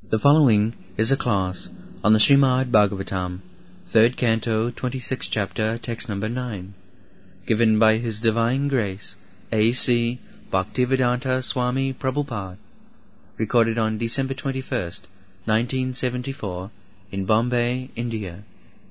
The following is a class on the Srimad Bhagavatam, 3rd Canto, 26th Chapter, text number 9, given by His Divine Grace, A.C. Bhaktivedanta Swami Prabhupada, recorded on December 21st, 1974, in Bombay, India.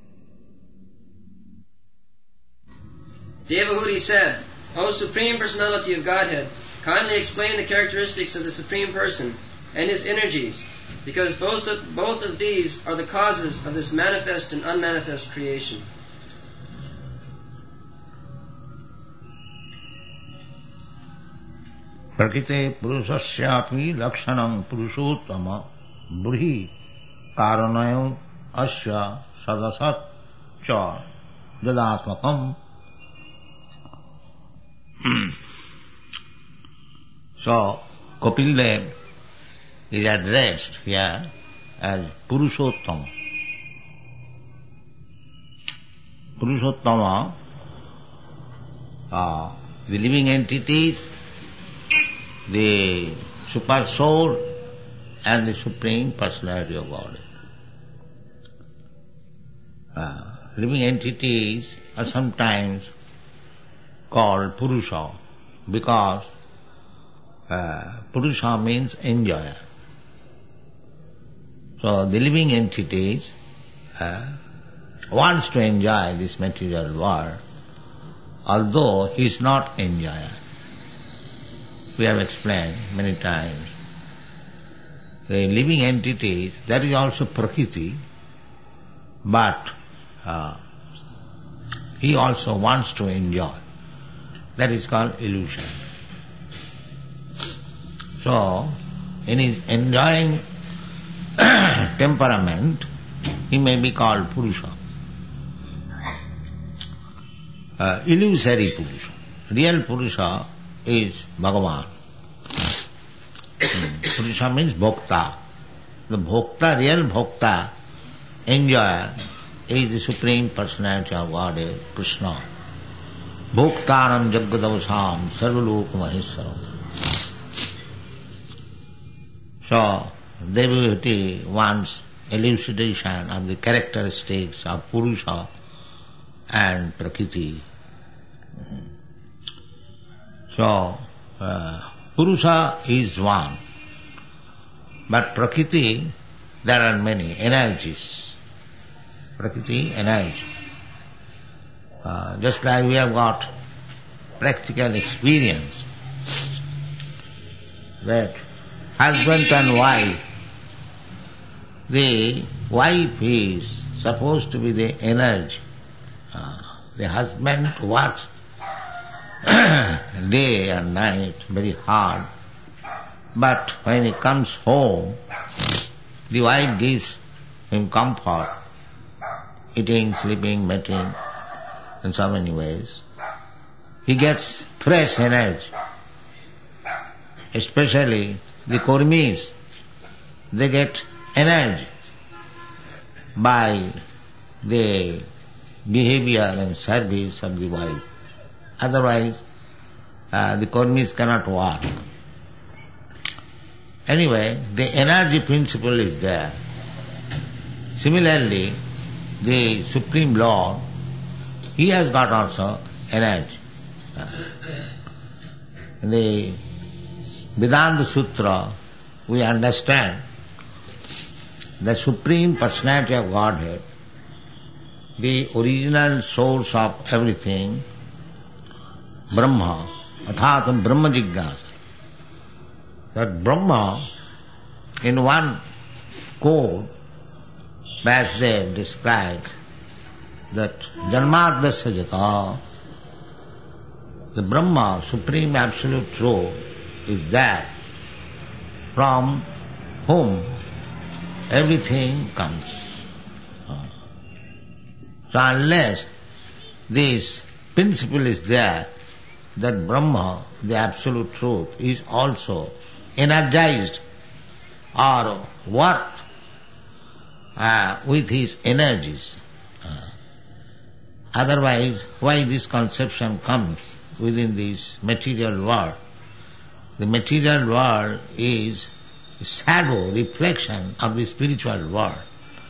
Devahuti said, O Supreme Personality of Godhead, kindly explain the characteristics of the Supreme Person and His energies, because both of these are the causes of this manifest and unmanifest creation. Prakite purusasyapi lakshanam purushottama buddhi karanayam asya sadasat cha jadatmakam. So, Kapil Dev is addressed here as Purushottama. Purushottama are the living entities, the super soul and the Supreme Personality of God. Living entities are sometimes called Purusha because Purusha means enjoyer. So the living entities wants to enjoy this material world, although he is not enjoyer. We have explained many times. The living entities, that is also Prakriti, but he also wants to enjoy. That is called illusion. So, in his enjoying temperament, he may be called Purusha. Illusory Purusha. Real Purusha is Bhagavan. Purusha means Bhokta. The Bhokta, real Bhokta, enjoyer, is the Supreme Personality of Godhead, Krishna. Bhoktaram Jagadavasam Sarvalok Maheswaram. So, Devahuti wants elucidation of the characteristics of Purusha and Prakriti. So, Purusha is one, but Prakriti, there are many energies. Prakriti, energy. Just like we have got practical experience that husband and wife, the wife is supposed to be the energy. The husband works day and night very hard, but when he comes home, the wife gives him comfort, eating, sleeping, mating, in so many ways. He gets fresh energy. Especially the Kurmis, they get energy by the behavior and service of the wife. Otherwise, the Kurmis cannot work. Anyway, the energy principle is there. Similarly, the Supreme Lord, He has got also energy. In the Vedanta Sutra, we understand the Supreme Personality of Godhead, the original source of everything, Brahma, Athatam Brahma Jigyasa. That Brahma, in one quote, Vyasdev described that Janmadasya Jata, the Brahma, Supreme Absolute Truth, is that from whom everything comes. So unless this principle is there, that Brahma, the Absolute Truth, is also energized or worked with his energies. Otherwise, why this conception comes within this material world? The material world is shadow, reflection of the spiritual world.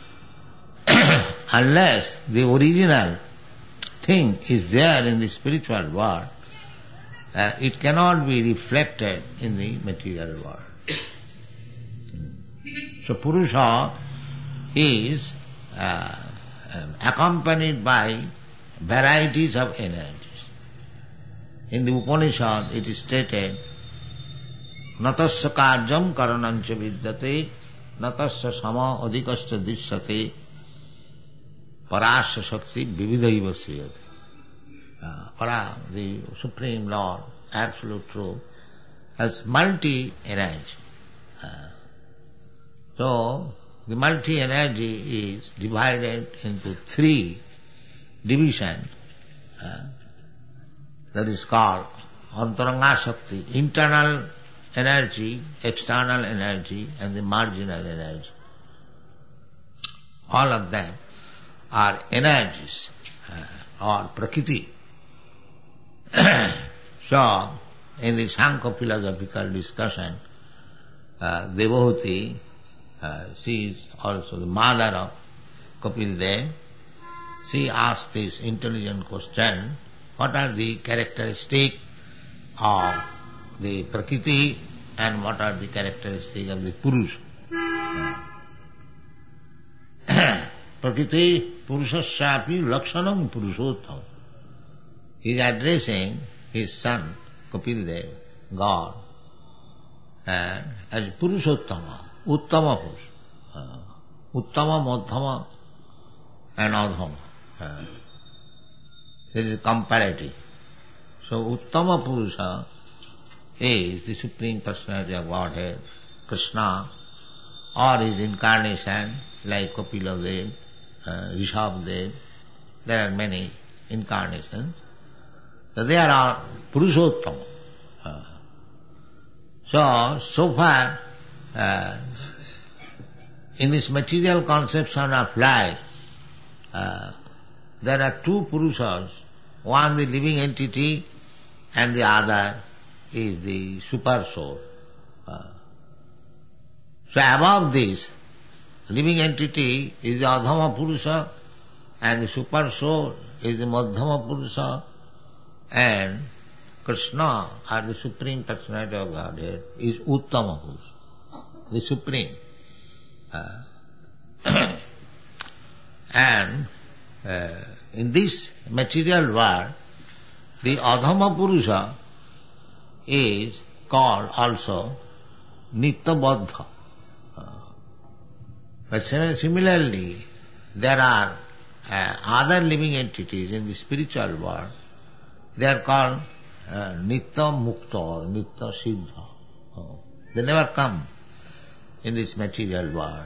Unless the original thing is there in the spiritual world, it cannot be reflected in the material world. So Purusha is accompanied by varieties of energies. In the Upanishad it is stated, Natasya karyam karanancha vidyate, natasya sama adhikasya dishyate, parasya shakti vividhaiva sriyate. Para, the Supreme Lord, Absolute Truth, has multi-energy. So, the multi-energy is divided into three divisions. That is called Antaranga Shakti, internal energy, external energy, and the marginal energy. All of them are energies, or prakriti. So, in the Sankhya philosophical discussion, Devahuti, she is also the mother of Kapil Dev. She asked this intelligent question, what are the characteristics of the Prakriti and what are the characteristics of the Purusha? Prakriti Purusasyapi Lakshanam Purushottam. He is addressing his son, Kapil Dev, God, as Purushottama, Uttama Purusha, Uttama, Madhyama and Adhama. This is comparative. So Uttama Purusha is the Supreme Personality of Godhead, Krishna, or his incarnation like Kapila Dev, Rishabh Dev. There are many incarnations. So they are all Purushottama. So far, in this material conception of life, there are two Purushas, one the living entity and the other is the super soul. So above this, living entity is the Adhama Purusha and the super soul is the Madhyama Purusha, and Krishna, or the Supreme Personality of Godhead, is Uttama Purusha, the Supreme. And in this material world, the Adhama Purusha is called also Nitya-baddha. But similarly, there are other living entities in the spiritual world. They are called Nitya-mukta or Nitya-siddha. They never come in this material world.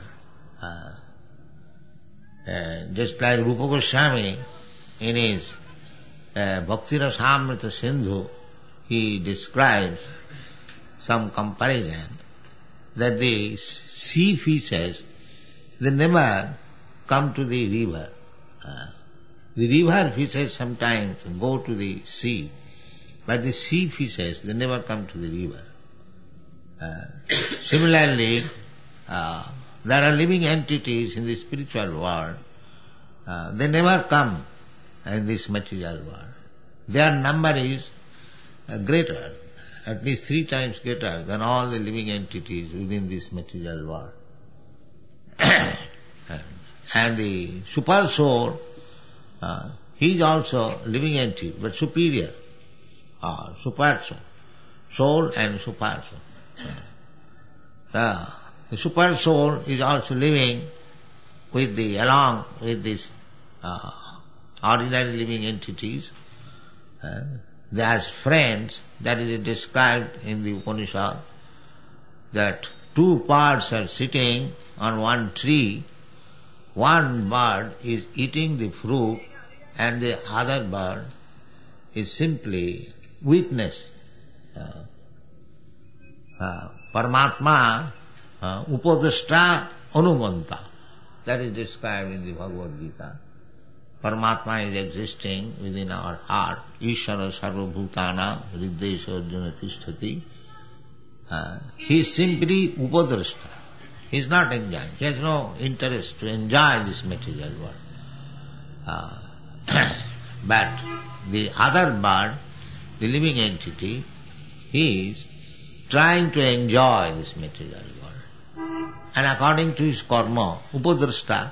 Just like Rupa Goswami in his Bhakti Rasamrita Sindhu, he describes some comparison that the sea fishes, they never come to the river. The river fishes sometimes go to the sea, but the sea fishes, they never come to the river. Similarly, there are living entities in the spiritual world. They never come in this material world. Their number is greater, at least 3 times greater than all the living entities within this material world. And the super soul, he is also living entity, but superior, super soul. Soul and super soul. The super soul is also living along with these ordinary living entities. They are friends. That is described in the Upanishad, that 2 birds are sitting on one tree. One bird is eating the fruit and the other bird is simply witnessing. Paramatma upadashta anumanta. That is described in the Bhagavad Gita. Paramatma is existing within our heart. Ishvara sarva bhutana hridesha arjuna tisthati. He is simply upadrashta. He is not enjoying. He has no interest to enjoy this material world. But the other bird, the living entity, he is trying to enjoy this material world. And according to his karma, upadrashta,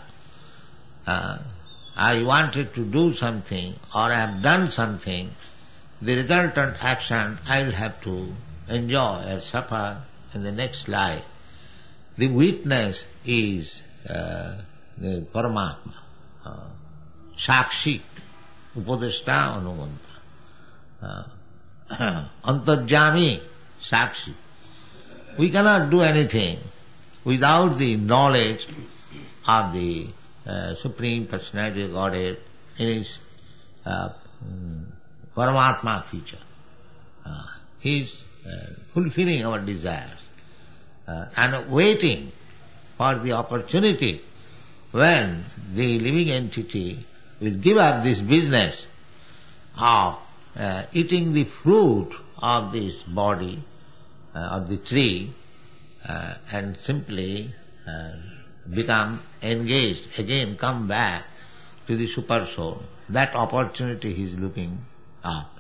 I wanted to do something or I have done something, the resultant action I will have to enjoy or suffer in the next life. The witness is the Paramatma, Sakshi, Upadashta Anumanta, Antarjami, Sakshi. We cannot do anything without the knowledge of the Supreme Personality of Godhead in His Paramatma feature. He is fulfilling our desires and waiting for the opportunity when the living entity will give up this business of eating the fruit of this body, of the tree, and simply become engaged, again come back to the super soul. That opportunity he is looking up.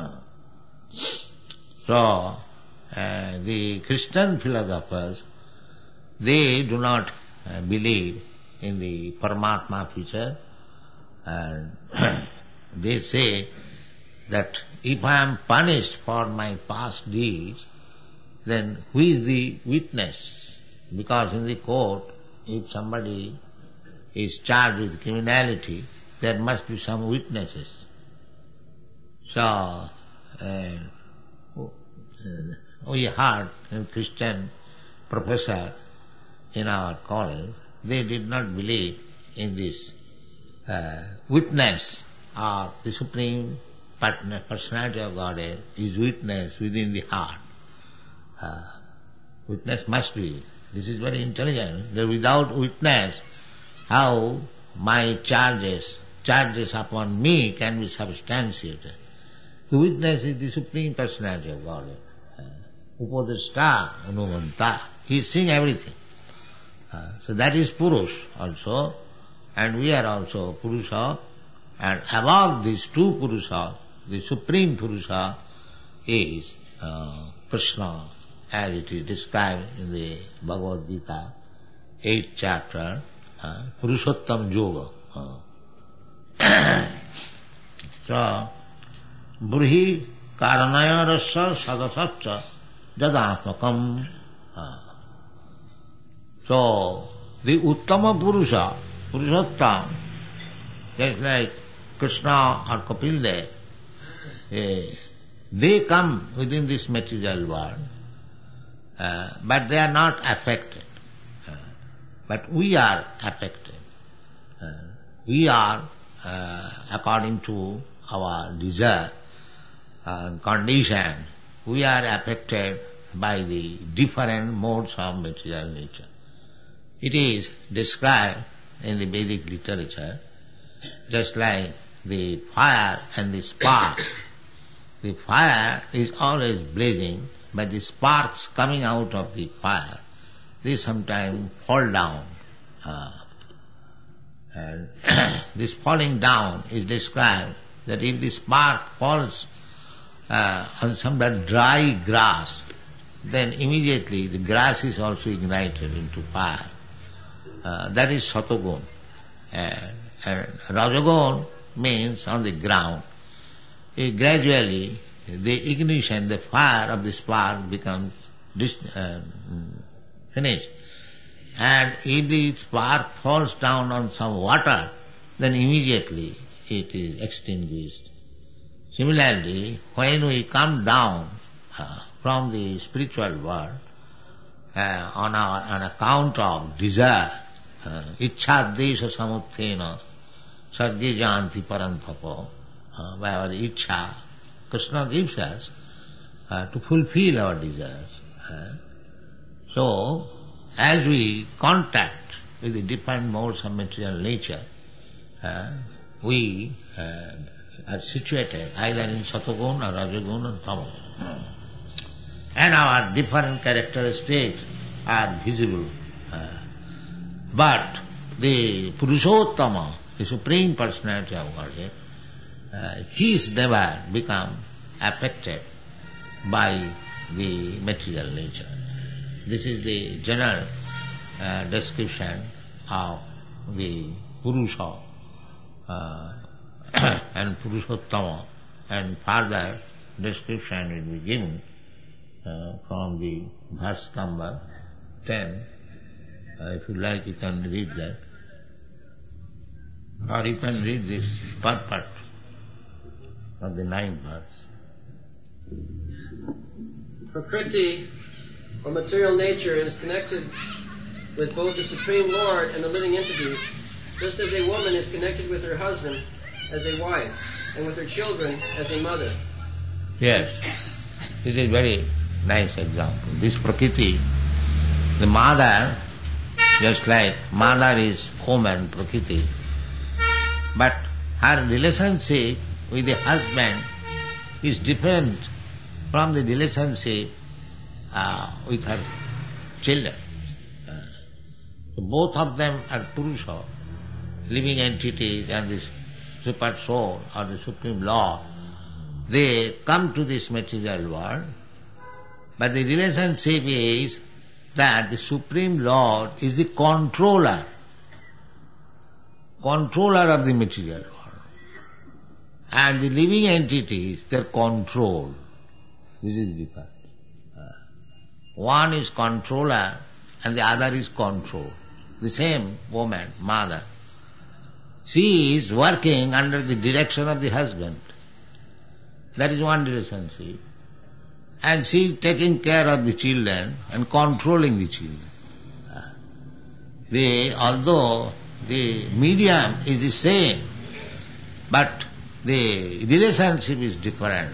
So, the Christian philosophers, they do not believe in the Paramatma feature, and they say that if I am punished for my past deeds, then who is the witness? Because in the court, if somebody is charged with criminality, there must be some witnesses. So, we heard a Christian professor in our college, they did not believe in this witness or the Supreme Personality of Godhead is witness within the heart. Witness must be. This is very intelligent. That without witness, how my charges upon me can be substantiated. The witness is the Supreme Personality of Godhead. Upadashta Anumanta. He is seeing everything. So that is Purush also, and we are also Purusha, and above these two Purusha, the Supreme Purusha is Krishna, as it is described in the Bhagavad Gita, 8th chapter, Purushottam Yoga. So, Burhi Karanaya Rasa Sadasatcha Jadatmakam. So, the Uttama Purusha, Purushottam, just like Krishna or Kapildev, they come within this material world, but they are not affected. But we are affected. We are, according to our desire and condition, we are affected by the different modes of material nature. It is described in the Vedic literature just like the fire and the spark. The fire is always blazing, but the sparks coming out of the fire, they sometimes fall down. And this falling down is described that if the spark falls on some dry grass, then immediately the grass is also ignited into fire. That is Satogun. And Rajagun means on the ground. Gradually, the ignition, the fire of the spark becomes finished. And if the spark falls down on some water, then immediately it is extinguished. Similarly, when we come down from the spiritual world on account of desire, Ichchadesha samuthena sarge janti parantapo, by our Ichcha, Krishna gives us to fulfill our desires. So, as we contact with the different modes of material nature, we are situated either in Satogun or Rajagun or Tamagun. and our different characteristics are visible. But the Purushottama, the Supreme Personality of Godhead, he is never become affected by the material nature. This is the general description of the Purusha and Purushottama, and further description will be given from the verse number 10. If you like, you can read that. Or you can read this purport of the 9th verse. Prakriti, or material nature, is connected with both the Supreme Lord and the living entities, just as a woman is connected with her husband as a wife, and with her children as a mother. Yes, this is a very nice example. This Prakriti, the mother, just like mother is woman, Prakriti, but her relationship with the husband is different from the relationship with her children. So both of them are Purusha, living entities, and this super soul or the Supreme Lord. They come to this material world, but the relationship is that the Supreme Lord is the controller of the material world. And the living entities, they are controlled. This is different. One is controller and the other is controlled. The same woman, mother, she is working under the direction of the husband. That is one relationship. And she is taking care of the children and controlling the children. Although the medium is the same, but the relationship is different.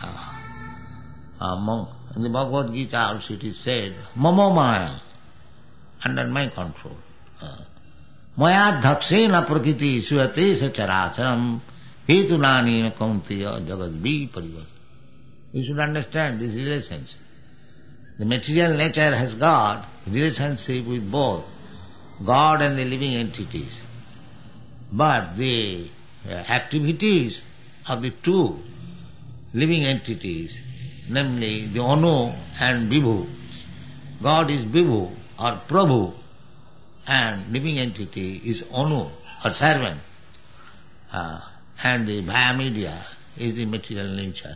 In the Bhagavad Gita also it is said, Mama Maya, under my control. Maya dhakshena prakriti suyate sacharacharam hetunani kauntiya jagadvi parivat. You should understand this relationship. The material nature has got relationship with both God and the living entities. But the activities of the two living entities, namely the Anu and Vibhu, God is Vibhu or Prabhu, and living entity is Anu or servant, and the via media is the material nature.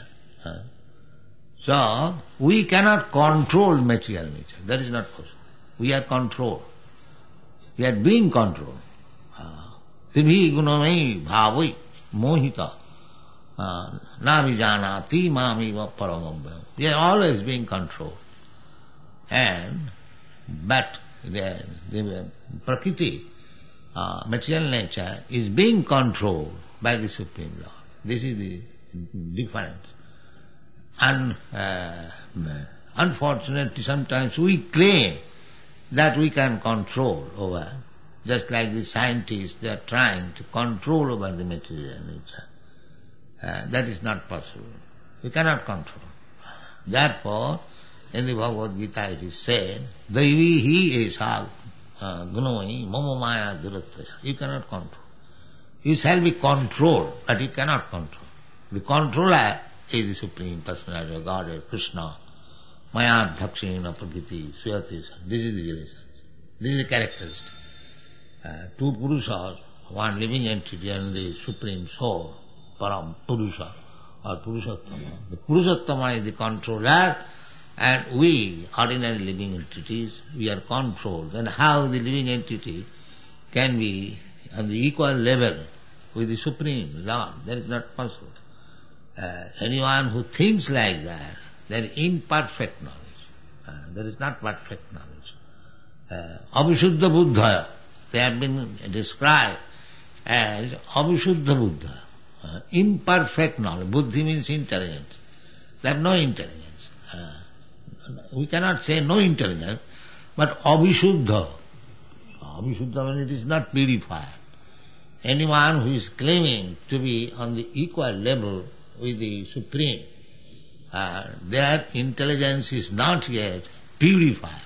So, we cannot control material nature. That is not possible. We are controlled. We are being controlled. Tibhi gunamai bhavai mohita na vijanati mami va paramambham. We are always being controlled. But the Prakriti, material nature, is being controlled by the Supreme Lord. This is the difference. And unfortunately, sometimes we claim that we can control over, just like the scientists, they are trying to control over the material nature. That is not possible. We cannot control. Therefore, in the Bhagavad Gita it is said, Daivi hi esa gunamai mama maya durattaya. You cannot control. You shall be controlled, but you cannot control. The controller is the Supreme Personality of Godhead, Krishna. Maya dhakshena prakriti suyate. This is the relationship. This is the characteristic. Two Purushas, one living entity and the Supreme Soul, Param Purusha or Purushottama. The Purushottama is the controller, and we, ordinary living entities, we are controlled. Then how the living entity can be on the equal level with the Supreme Lord? That is not possible. Anyone who thinks like that, they are imperfect knowledge. That is not perfect knowledge. Abhishuddha Buddha, they have been described as Abhishuddha Buddha. Imperfect knowledge. Buddhi means intelligence. They have no intelligence. We cannot say no intelligence, but Abhishuddha. Abhishuddha means it is not purified. Anyone who is claiming to be on the equal level with the Supreme, their intelligence is not yet purified.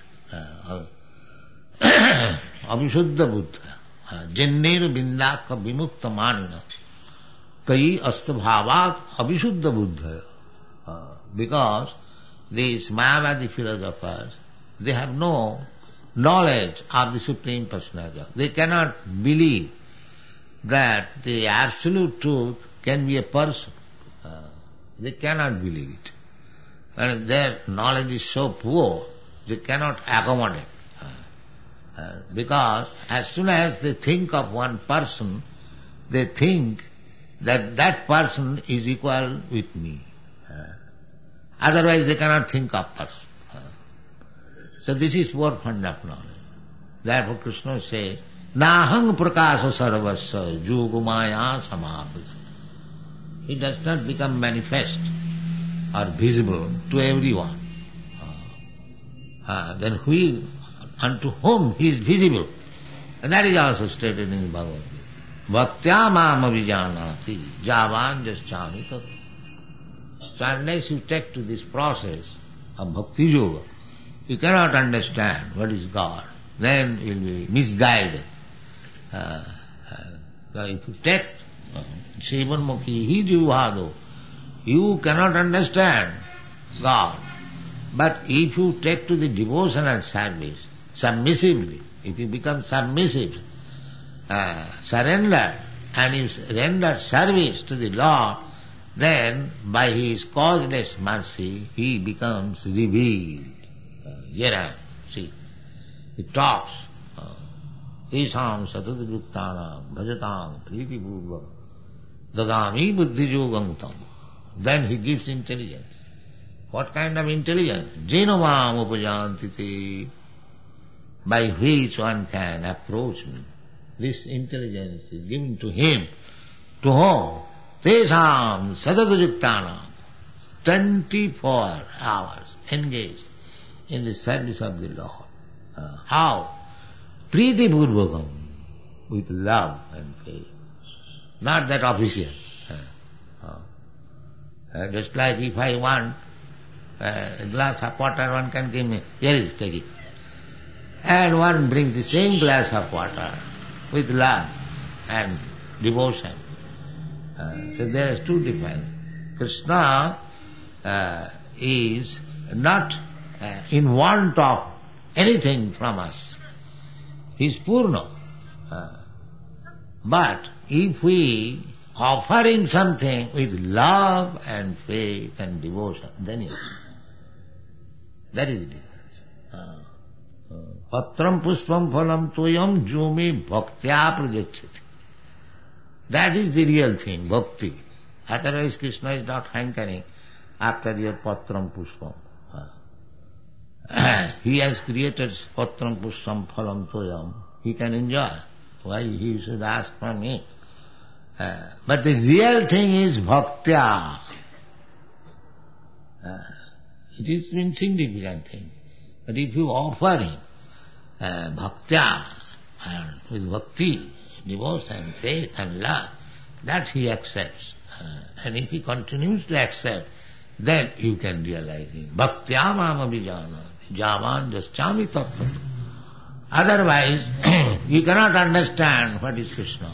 Abhishuddha buddha, jenner bindaka vimukta manina, kai astabhavat abhishuddha buddha. Because these Mayavadi philosophers, they have no knowledge of the Supreme Personality. They cannot believe that the absolute truth can be a person. They cannot believe it. And their knowledge is so poor, they cannot accommodate. Because as soon as they think of one person, they think that that person is equal with me. Otherwise they cannot think of person. So this is poor fund of knowledge. Therefore Krishna says, Nahang prakasa sarvasya jogumaya samavita. It does not become manifest or visible to everyone. Then unto whom he is visible. And that is also stated in Bhagavad Gita. Bhaktya mam avijanati javan jaschami tat. So unless you take to this process of bhakti yoga, you cannot understand what is God. Then you will be misguided. So if you take Shivanmukhi, he jivado, you cannot understand God. But if you take to the devotional service, submissively, if you become submissive, surrendered, and you render service to the Lord, then by His causeless mercy, He becomes revealed. Here I am, see, He talks. Tesham satadruktanam bhajatam priti bhurva dadami buddhijogam tam. Then He gives intelligence. What kind of intelligence? Jenovam upajantiti, by which one can approach me. This intelligence is given to him. To whom? Tesham sadadajuktanam. 24 hours engaged in the service of the Lord. How? Priti purvakam, with love and faith. Not that official. Just like if I want a glass of water, one can give me, here is, take it. And one brings the same glass of water with love and devotion. So there is two differences. Krishna is not in want of anything from us. He is Purna. But if we offer him something with love and faith and devotion, then yes. That is the difference. Patram puspam phalam toyam jumi bhaktya prajachati. That is the real thing, bhakti. Otherwise Krishna is not hankering after your patram puspam. He has created patram puspam phalam toyam. He can enjoy. Why he should ask from me? But the real thing is bhaktya. It is an insignificant thing. But if you offer him bhaktya, with bhakti, devotion, faith and love, that he accepts. And if he continues to accept, then you can realize him. Bhaktya mam abhijana, javan jaschami tattva. Otherwise, you cannot understand what is Krishna.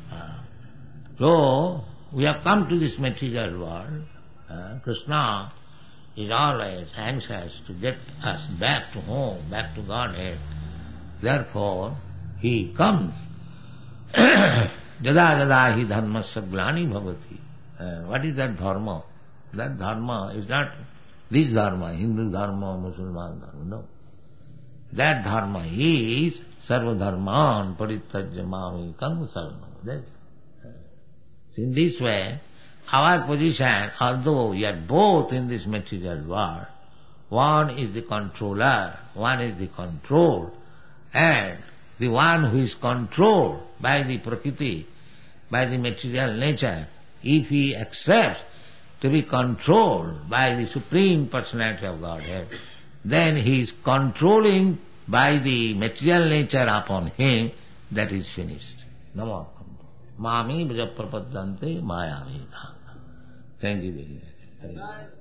So, we have come to this material world. Krishna is always anxious to get us back to home, back to Godhead. Therefore, he comes. Jada jada hi dharmasya glani bhavati. What is that dharma? That dharma is not this dharma, Hindu dharma, Muslim dharma, no. That dharma is sarva dharman parityajya mami karma sarvanam. In this way, our position, although we are both in this material world, one is the controller, one is the controlled, and the one who is controlled by the prakriti, by the material nature, if he accepts to be controlled by the Supreme Personality of Godhead, then he is controlling by the material nature upon him, that is finished. Namo. Mami braja prapaddante mayami. Thank you very much.